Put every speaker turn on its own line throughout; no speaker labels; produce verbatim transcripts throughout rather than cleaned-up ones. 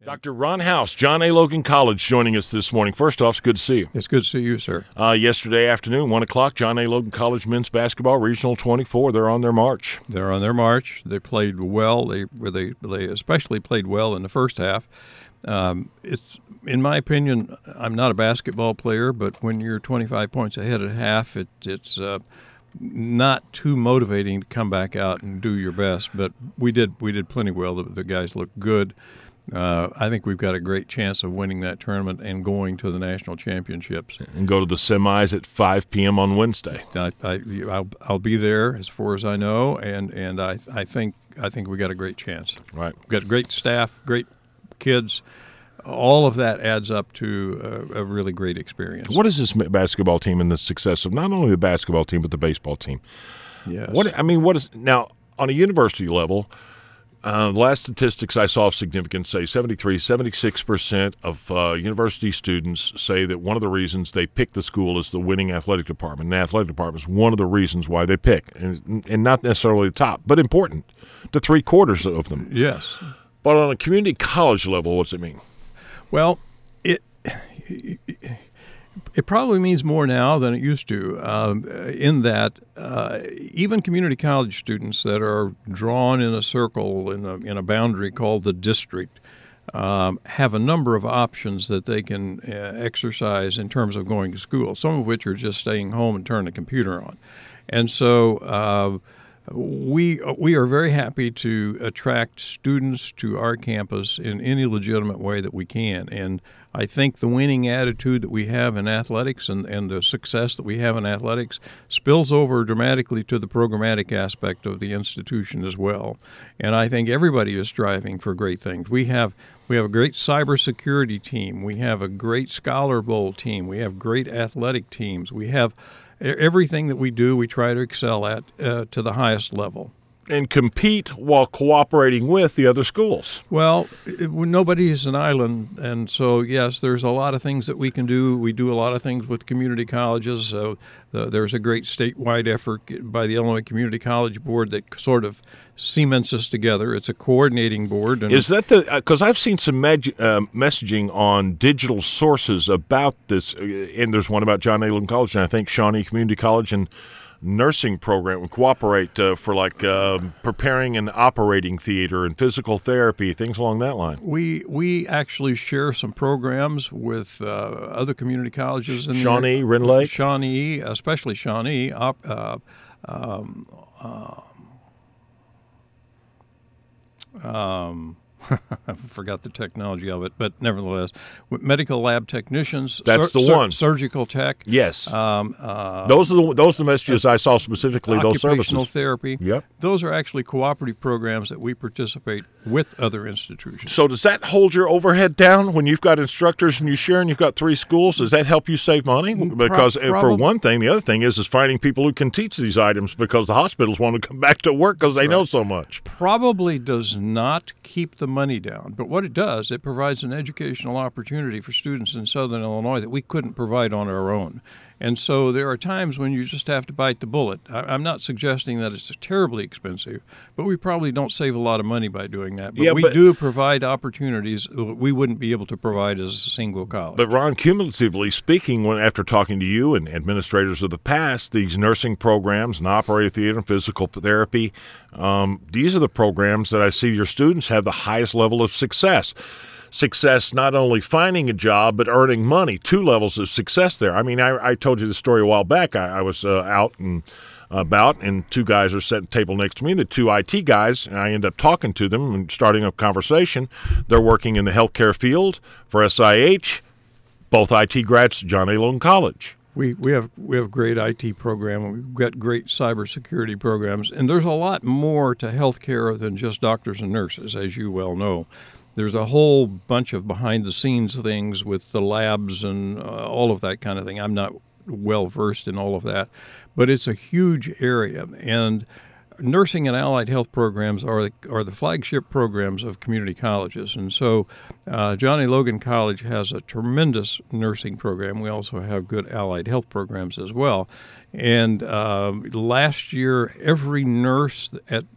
Doctor Ron House, John A. Logan College, joining us this morning. First off, it's good to see you.
It's good to see you, sir.
Uh, yesterday afternoon, one o'clock, John A. Logan College men's basketball, Regional twenty-four. They're on their march.
They're on their march. They played well. They they they especially played well in the first half. Um, it's in my opinion, I'm not a basketball player, but when you're twenty-five points ahead at half, it it's uh, not too motivating to come back out and do your best. But we did we did plenty well. The, the guys looked good. Uh, I think we've got a great chance of winning that tournament and going to the national championships.
And go to the semis at five p.m. on Wednesday.
I, I, I'll, I'll be there as far as I know, and, and I, I think I think we got a great chance.
Right.
We've got great staff, great kids. All of that adds up to a, a really great experience.
What is this basketball team and the success of not only the basketball team but the baseball team?
Yes.
What I mean, what is now on a university level? Uh, the last statistics I saw of significance say seventy-three, seventy-six percent of uh, university students say that one of the reasons they pick the school is the winning athletic department. And the athletic department is one of the reasons why they pick, and, and not necessarily the top, but important to three quarters of them.
Yes.
But on a community college level, what's it mean?
Well, it it probably means more now than it used to, um, in that uh, even community college students that are drawn in a circle in a, in a boundary called the district um, have a number of options that they can uh, exercise in terms of going to school, some of which are just staying home and turning the computer on. And so uh, we we are very happy to attract students to our campus in any legitimate way that we can. And I think the winning attitude that we have in athletics and, and the success that we have in athletics spills over dramatically to the programmatic aspect of the institution as well. And I think everybody is striving for great things. We have we have a great cybersecurity team. We have a great Scholar Bowl team. We have great athletic teams. We have everything that we do, we try to excel at uh, to the highest level.
And compete while cooperating with the other schools.
Well, it, nobody is an island, and so, yes, there's a lot of things that we can do. We do a lot of things with community colleges. So uh, there's a great statewide effort by the Illinois Community College Board that sort of cements us together. It's a coordinating board. And
is that the – because I've seen some med, uh, messaging on digital sources about this, and there's one about John A. Logan College, and I think Shawnee Community College and – nursing program would cooperate uh, for like uh, preparing an operating theater and physical therapy, things along that line.
We we actually share some programs with uh, other community colleges in
Shawnee,
the,
Wren Lake,
Shawnee, especially Shawnee. Uh, um, uh, um, I forgot the technology of it, but nevertheless, medical lab technicians.
That's
sur-
the
sur-
one.
Surgical tech.
Yes.
Um, uh,
those are the those are the messages I saw specifically. Those services.
Occupational therapy.
Yep.
Those are actually cooperative programs that we participate with other institutions.
So does that hold your overhead down when you've got instructors and you share and you've got three schools? Does that help you save money? Because
Pro-
for one thing, the other thing is is finding people who can teach these items because the hospitals want to come back to work because they right. know so much.
Probably does not keep the money down, but what it does, it provides an educational opportunity for students in Southern Illinois that we couldn't provide on our own. And so there are times when you just have to bite the bullet. I'm not suggesting that it's terribly expensive, but we probably don't save a lot of money by doing that. But
yeah,
we
but,
do provide opportunities we wouldn't be able to provide as a single college.
But Ron, cumulatively speaking, when after talking to you and administrators of the past, these nursing programs and operating theater and physical therapy, um, these are the programs that I see your students have the highest level of success. Success not only finding a job but earning money, two levels of success there. I mean, I, I told you the story a while back. I, I was uh, out and about, and two guys are sitting at the table next to me, the two I T guys, and I end up talking to them and starting a conversation. They're working in the healthcare field for S I H, both I T grads, John A. Logan College.
We we have we have a great I T program. We've got great cybersecurity programs, and there's a lot more to healthcare than just doctors and nurses, as you well know. There's a whole bunch of behind-the-scenes things with the labs and uh, all of that kind of thing. I'm not well-versed in all of that, but it's a huge area. And nursing and allied health programs are the, are the flagship programs of community colleges. And so uh, John A. Logan College has a tremendous nursing program. We also have good allied health programs as well. And uh, last year, every nurse at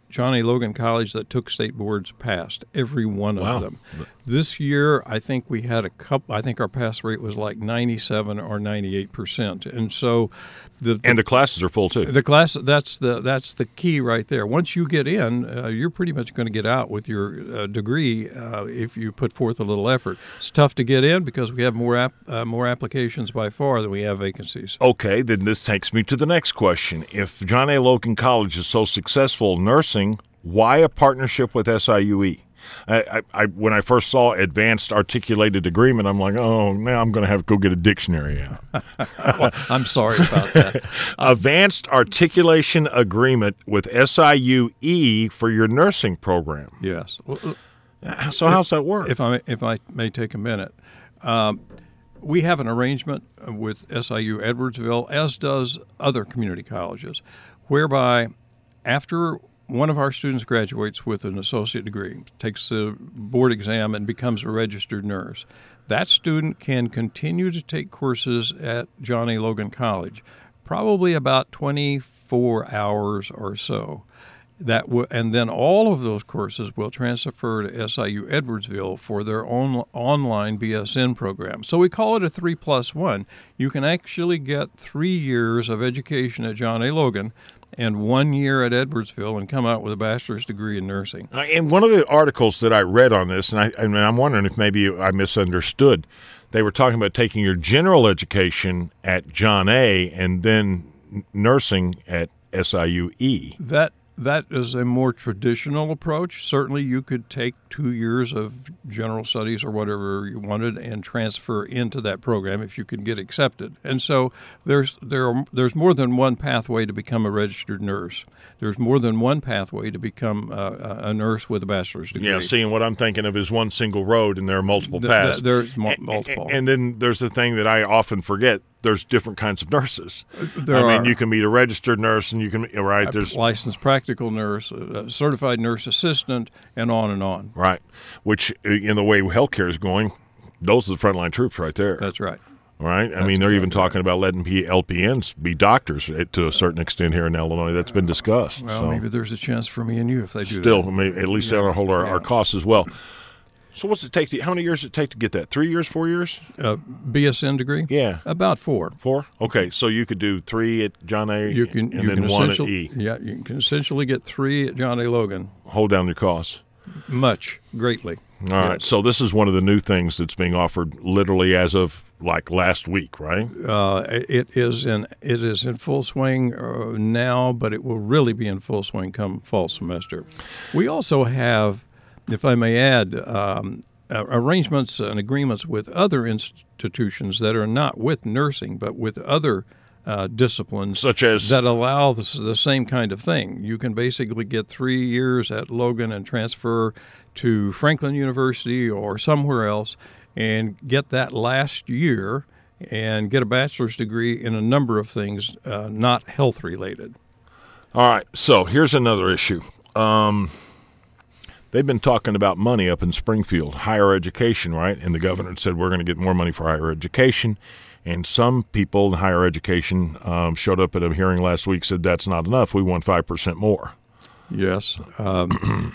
John A. Logan College that took state boards passed, every one of
Wow.
them. This year, I think we had a couple. I think our pass rate was like ninety-seven or ninety-eight percent, and so the, the
And the classes are full too.
the class that's the that's the key right there. Once you get in, uh, you're pretty much going to get out with your uh, degree uh, if you put forth a little effort. It's tough to get in because we have more app, uh, more applications by far than we have vacancies.
Okay, then this takes me to the next question. If John A. Logan College is so successful in nursing, why a partnership with S I U E? I, I, I when I first saw advanced articulated agreement, I'm like, oh, now I'm going to have to go get a dictionary out.
Well, I'm sorry about that.
Advanced articulation agreement with S I U E for your nursing program.
Yes. Well,
So how's that work?
If I if I may take a minute, um, we have an arrangement with S I U Edwardsville, as does other community colleges, whereby after one of our students graduates with an associate degree, takes the board exam, and becomes a registered nurse, that student can continue to take courses at John A. Logan College, probably about twenty-four hours or so. That w- and then all of those courses will transfer to S I U Edwardsville for their own online B S N program. So we call it a three plus one. You can actually get three years of education at John A. Logan and one year at Edwardsville and come out with a bachelor's degree in nursing.
Uh, And one of the articles that I read on this, and, I, and I'm wondering if maybe I misunderstood, they were talking about taking your general education at John A. and then n- nursing at S I U E.
That That is a more traditional approach. Certainly you could take two years of general studies or whatever you wanted and transfer into that program if you could get accepted. And so there's there are, there's more than one pathway to become a registered nurse. There's more than one pathway to become uh, a nurse with a bachelor's degree.
Yeah, seeing what I'm thinking of is one single road, and there are multiple
Th-
paths.
th- there's mu- multiple.
And, and then there's the thing that I often forget. There's different kinds of nurses.
There
I mean,
are.
you can be a registered nurse, and you can right.
A
There's
licensed practical nurse, a certified nurse assistant, and on and on.
right, which in the way healthcare is going, those are the frontline troops right there.
That's right.
Right? I mean, they're even talking about letting P- L P Ns be doctors to a certain extent here in Illinois. That's been discussed.
Well,
so
maybe there's a chance for me and you if they do
still,
that.
maybe, at least that'll hold our, our costs as well. So what's it take to, how many years does it take to get that? Three years, four years?
Uh, B S N degree?
Yeah.
About four.
Four? Okay, so you could do three at John A.
You can,
and
you
then
can
one at
essentially,
E.
Yeah, you can essentially get three at John A. Logan.
Hold down your costs.
Much, greatly.
All right, so this is one of the new things that's being offered literally as of like last week, right?
Uh, it is in it is in full swing uh, now, but it will really be in full swing come fall semester. We also have, if I may add, um, uh, arrangements and agreements with other institutions that are not with nursing, but with other uh, disciplines
Such as
that allow the, the same kind of thing. You can basically get three years at Logan and transfer to Franklin University or somewhere else and get that last year and get a bachelor's degree in a number of things uh, not health related.
All right, so here's another issue. Um, they've been talking about money up in Springfield, higher education, right? And the governor said we're going to get more money for higher education. And some people in higher education um, showed up at a hearing last week, said that's not enough. We want five percent more.
Yes. Um,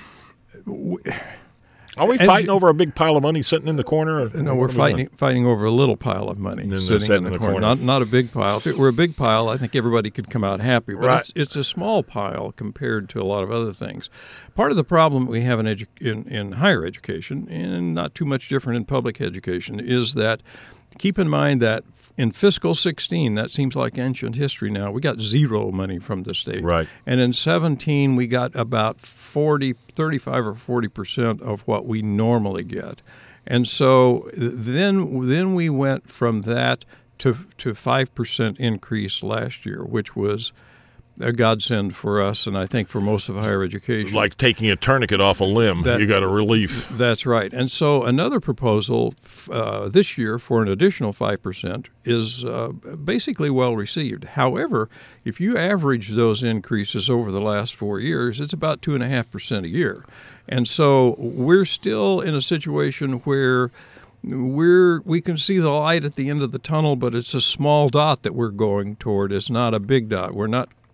Are we
As
fighting
you-
over a big pile of money sitting in the corner? or
no,
what
we're
are we
fighting
doing?
fighting over a little pile of money
they're
sitting
sitting
in the,
in the
corner.
corner.
Not not a big pile. If it were a big pile, I think everybody could come out happy. But
Right.
it's, it's a small pile compared to a lot of other things. Part of the problem we have in, edu- in in higher education, and not too much different in public education, is that keep in mind that in fiscal sixteen, that seems like ancient history now, we got zero money from the state.
Right.
And in seventeen, we got about forty, thirty-five or forty percent of what we normally get. And so then then we went from that to to five percent increase last year, which was a godsend for us, and I think for most of higher education.
Like taking a tourniquet off a limb,
That-
you got a relief.
That's right. And so another proposal uh, this year for an additional five percent is uh, basically well received. However, if you average those increases over the last four years, it's about two point five percent a year. And so we're still in a situation where we're we can see the light at the end of the tunnel, but it's a small dot that we're going toward. It's not a big dot. We're not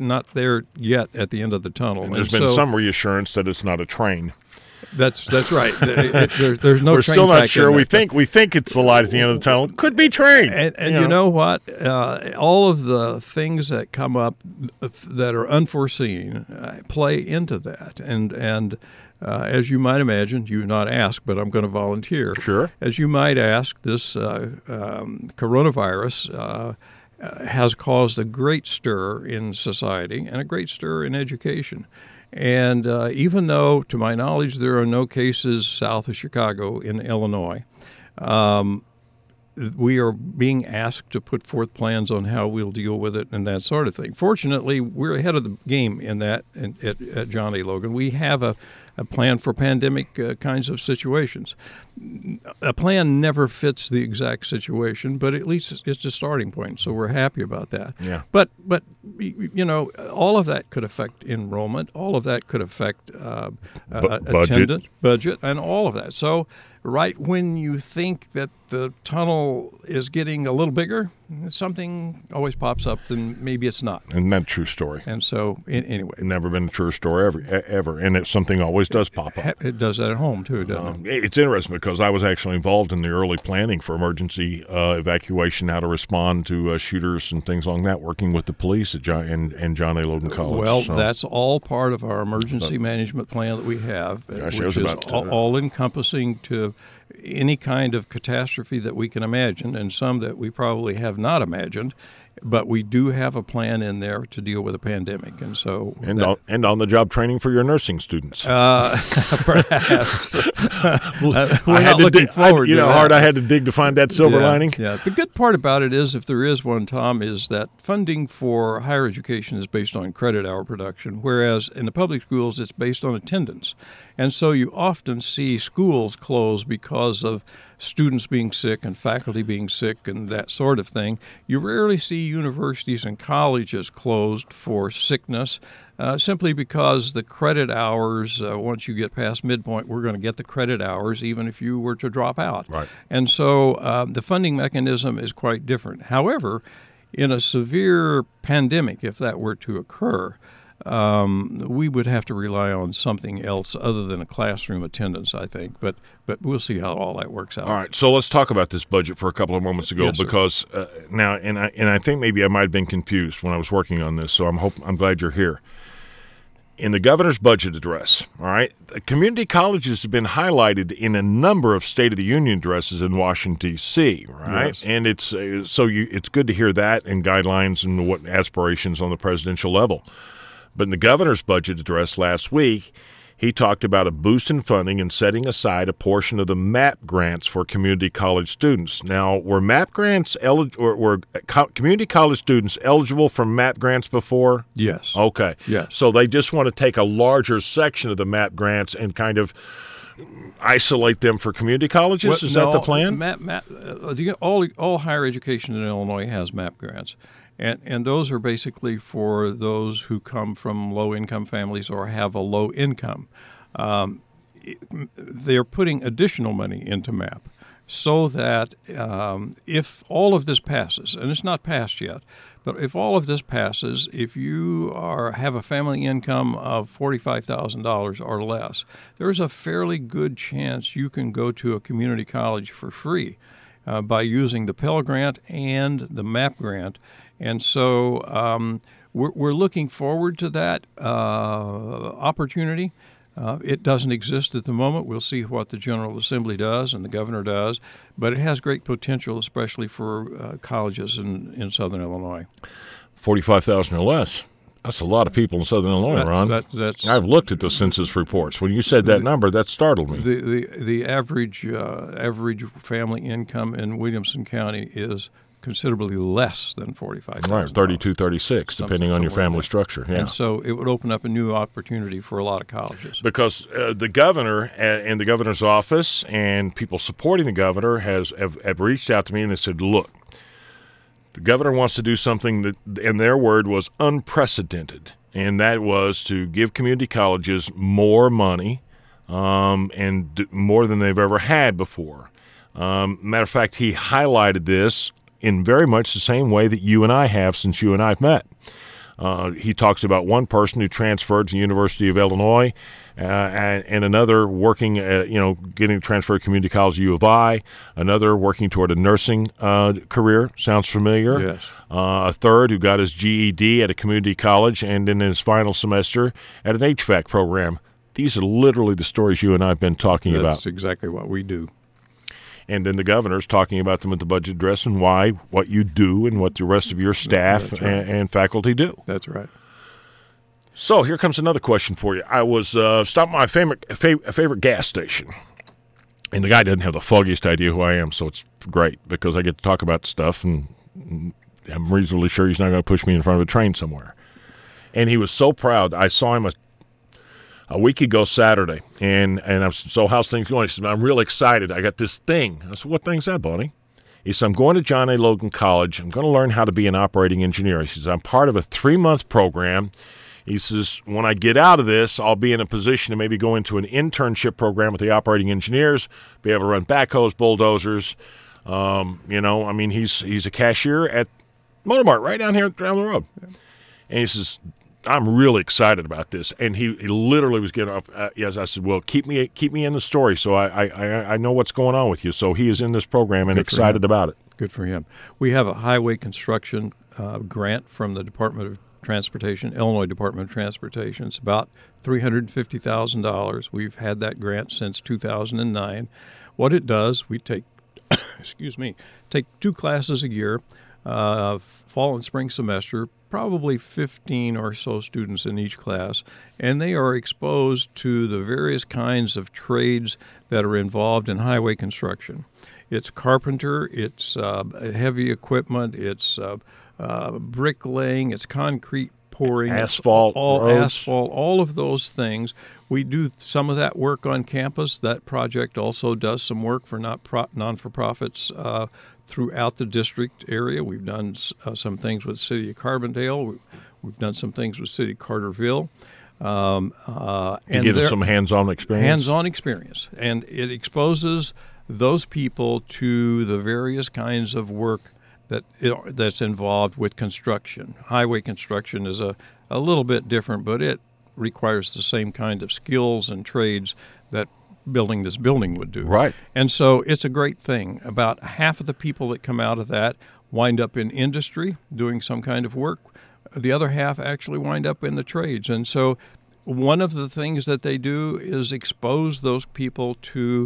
not there yet at the end of the tunnel.
And there's
and
been
so,
some reassurance that it's not a train.
That's that's right. It, it, there's, there's no
We're
train
still not
track
sure.
in
We
there.
think we think it's the light at the end of the tunnel. Could be train.
And, and you, know. know what? Uh, all of the things that come up that are unforeseen uh, play into that. And and uh, as you might imagine, you've not asked, but I'm going to volunteer.
Sure.
As you might ask, this uh, um, coronavirus uh, uh, has caused a great stir in society and a great stir in education. And uh, even though, to my knowledge, there are no cases south of Chicago in Illinois, um, we are being asked to put forth plans on how we'll deal with it and that sort of thing. Fortunately, we're ahead of the game in that in, at, at John A. Logan. We have a, a plan for pandemic uh, kinds of situations. A plan never fits the exact situation, but at least it's a starting point, so we're happy about that.
Yeah.
But, but you know, all of that could affect enrollment. All of that could affect uh,
B-
uh,
budget.
attendance, budget, and all of that. So right when you think that the tunnel is getting a little bigger, something always pops up, and maybe it's not.
And that's a true story.
And so, in, anyway.
Never been a true story ever, ever. And it's something always does pop up.
It does that at home, too, doesn't
Um,
it?
it's interesting because I was actually involved in the early planning for emergency uh, evacuation, how to respond to uh, shooters and things like that, working with the police at John, and, and John A. Logan College.
Well,
so.
that's all part of our emergency management plan that we have,
Gosh, I
which
was
is
about to-
all, all-encompassing to any kind of catastrophe that we can imagine, and some that we probably have not imagined. But we do have a plan in there to deal with a pandemic, and so
And,
that,
on, and on-the-job training for your nursing students.
uh, perhaps uh, we're
I
not
had to
looking
dig, I,
forward
you
to
know
that.
how hard I had to dig to find that silver
yeah,
lining.
Yeah. The good part about it is, if there is one, Tom, is that funding for higher education is based on credit hour production, whereas in the public schools it's based on attendance. And so you often see schools close because of students being sick and faculty being sick and that sort of thing. You rarely see universities and colleges closed for sickness, uh, simply because the credit hours, uh, once you get past midpoint, we're going to get the credit hours even if you were to drop out.
Right.
And so uh, the funding mechanism is quite different. However, in a severe pandemic, if that were to occur, Um, we would have to rely on something else other than a classroom attendance, I think. But but we'll see how all that works out.
All right, so let's talk about this budget for a couple of moments ago,
Yes, sir.
because uh, now, and I and I think maybe I might have been confused when I was working on this. So I'm hope I'm glad you're here. In the governor's budget address, all right, the community colleges have been highlighted in a number of State of the Union addresses in Washington D C. Right,
Yes.
and it's uh, so you it's good to hear that and guidelines and what aspirations on the presidential level. But in the governor's budget address last week, he talked about a boost in funding and setting aside a portion of the MAP grants for community college students. Now, were MAP grants elig- or were co- community college students eligible for MAP grants before?
Yes.
Okay.
Yes.
So they just want to take a larger section of the MAP grants and kind of isolate them for community colleges?
Well,
Is
no,
that the plan?
MAP, MAP, uh, the, all, all higher education in Illinois has MAP grants. And, and those are basically for those who come from low-income families or have a low income. Um, they're putting additional money into MAP so that um, if all of this passes, and it's not passed yet, but if all of this passes, if you are have a family income of forty-five thousand dollars or less, there's a fairly good chance you can go to a community college for free uh, by using the Pell Grant and the MAP grant. And so um, we're, we're looking forward to that uh, opportunity. Uh, it doesn't exist at the moment. We'll see what the General Assembly does and the governor does, but it has great potential, especially for uh, colleges in, in southern Illinois.
forty-five thousand or less. That's a lot of people in southern Illinois,
That-
Ron.
that- that's-
I've looked at the census reports. When you said that number, that startled me.
The the, the average uh, average family income in Williamson County is considerably less than forty-five thousand dollars.
Right, thirty-two, thirty-six, depending on your
somewhere in
family
there.
structure. Yeah.
And so it would open up a new opportunity for a lot of colleges.
Because uh, the governor uh, and the governor's office and people supporting the governor has have, have reached out to me and they said, look, the governor wants to do something that, and their word was unprecedented, and that was to give community colleges more money um, and d- more than they've ever had before. Um, matter of fact, he highlighted this in very much the same way that you and I have since you and I have met. Uh, he talks about one person who transferred to the University of Illinois, uh, and, and another working, at, you know, getting transferred to Community College U of I, another working toward a nursing uh, career. Sounds familiar?
Yes.
Uh, a third who got his G E D at a community college and in his final semester at an H V A C program. These are literally the stories you and I have been talking
That's
about.
That's exactly what we do.
And then the governor's talking about them at the budget address and why, what you do and what the rest of your staff
right.
and, and faculty do.
That's right.
So here comes another question for you. I was uh, stopping my favorite, favorite favorite gas station, and the guy doesn't have the foggiest idea who I am, so it's great because I get to talk about stuff, and I'm reasonably sure he's not going to push me in front of a train somewhere. And he was so proud. I saw him a, a week ago Saturday, and, and I was, so how's things going? He said, I'm really excited. I got this thing. I said, what thing's that, Bonnie? He said, I'm going to John A. Logan College. I'm going to learn how to be an operating engineer. He says, I'm part of a three-month program. He says, when I get out of this, I'll be in a position to maybe go into an internship program with the operating engineers, be able to run backhoes, bulldozers. Um, you know, I mean, he's he's a cashier at Motor Mart right down here down the road. And he says, I'm really excited about this. And he, he literally was getting off. Uh, yes, I said, well, keep me keep me in the story so I, I, I know what's going on with you. So he is in this program and excited about it.
Good for him. We have a highway construction uh, grant from the Department of Transportation, Illinois Department of Transportation. It's about three hundred fifty thousand dollars. We've had that grant since two thousand nine. What it does, we take, excuse me, take two classes a year, uh, fall and spring semester, probably fifteen or so students in each class, and they are exposed to the various kinds of trades that are involved in highway construction. It's carpenter, it's uh, heavy equipment, it's uh, uh, bricklaying, it's concrete pouring,
asphalt,
all
roads.
asphalt, all of those things. We do some of that work on campus. That project also does some work for not pro- non-for-profits uh, throughout the district area. We've done uh, some things with the City of Carbondale. We've done some things with City of Carterville. Um, uh,
to
and
give them some hands-on experience.
Hands-on experience. And it exposes those people to the various kinds of work that it, that's involved with construction. Highway construction is a, a little bit different, but it requires the same kind of skills and trades that building this building would do.
Right.
And so it's a great thing. About half of the people that come out of that wind up in industry doing some kind of work. The other half actually wind up in the trades. And so one of the things that they do is expose those people to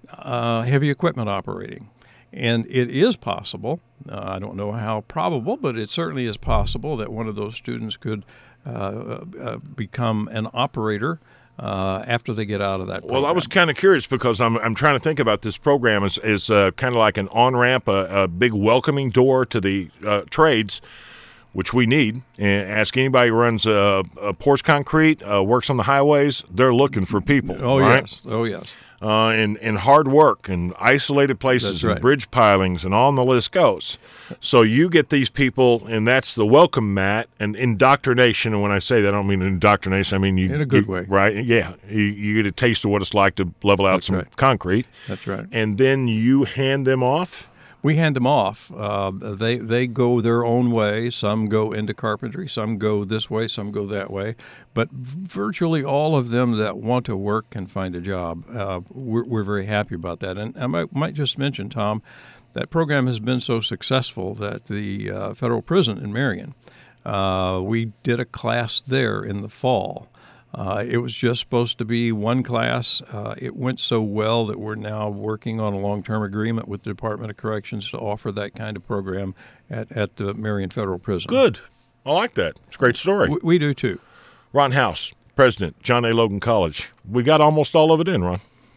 uh, heavy equipment operating. And it is possible, uh, I don't know how probable, but it certainly is possible that one of those students could uh, uh, become an operator uh, after they get out of that program.
Well, I was kind of curious because I'm I'm trying to think about this program as, as uh, kind of like an on-ramp, a, a big welcoming door to the uh, trades, which we need. And ask anybody who runs a, a Porsche Concrete, uh, works on the highways, they're looking for people.
Oh,
right?
yes. Oh, yes.
Uh, and, and hard work and isolated places
That's
and
right.
bridge pilings and on the list goes. So you get these people, and that's the welcome mat and indoctrination. And when I say that, I don't mean indoctrination. I mean you
in a good
you,
way,
right? Yeah, you, you get a taste of what it's like to level out
That's
some
right.
concrete.
That's right.
And then you hand them off.
We hand them off. Uh, they they go their own way. Some go into carpentry. Some go this way. Some go that way. But virtually all of them that want to work can find a job. Uh, we're, we're very happy about that. And I might, might just mention, Tom, that program has been so successful that the uh, federal prison in Marion, uh, we did a class there in the fall. Uh, it was just supposed to be one class. Uh, it went so well that we're now working on a long-term agreement with the Department of Corrections to offer that kind of program at, at the Marion Federal Prison.
Good. I like that. It's a great story.
We, we do, too.
Ron House, President, John A. Logan College. We got almost all of it in, Ron.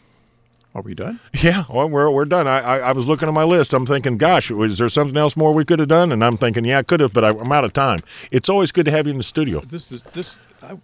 Are we done?
Yeah, well, we're we're done. I, I I was looking at my list. I'm thinking, gosh, is there something else more we could have done? And I'm thinking, yeah, I could have, but I, I'm out of time. It's always good to have you in the studio.
This is this. I,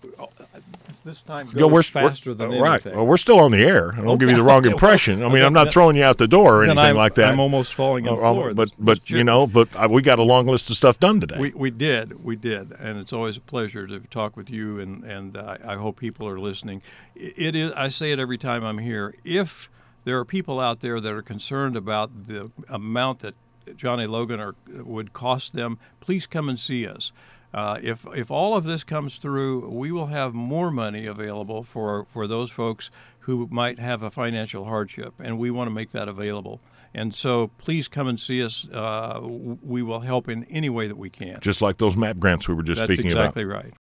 This time goes
Yo, we're,
faster
we're,
than
uh, right.
anything.
Well, we're still on the air. I don't
Okay.
give you the wrong
Well,
impression. I mean,
then-
I'm not
then-
throwing you out the door or
Then
anything
I'm,
like that.
I'm almost falling on the
Uh,
floor.
But
This-
but
this
you
chip-
know, but uh, we got a long list of stuff done today.
We we did, we did, and it's always a pleasure to talk with you, and and uh, I hope people are listening. It, it is. I say it every time I'm here. If there are people out there that are concerned about the amount that John A. Logan are, would cost them, please come and see us. Uh, if if all of this comes through, we will have more money available for, for those folks who might have a financial hardship, and we want to make that available. And so please come and see us. Uh, we will help in any way that we can.
Just like those MAP grants we were just
That's
speaking
exactly
about.
Right.